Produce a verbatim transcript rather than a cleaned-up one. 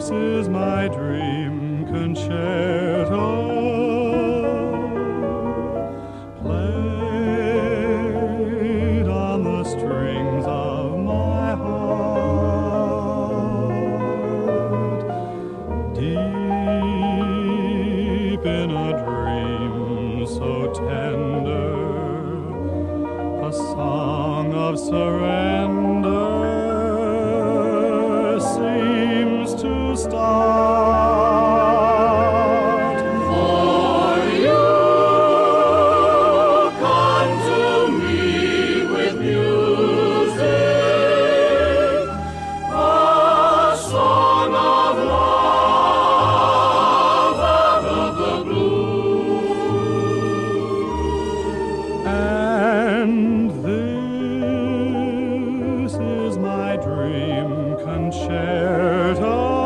This is my dream concerto, played on the strings of my heart, deep in a dream so tender, a song of surrender seems to start. For you come to me with music, a song of love out of the blue, and this is my dream concerto.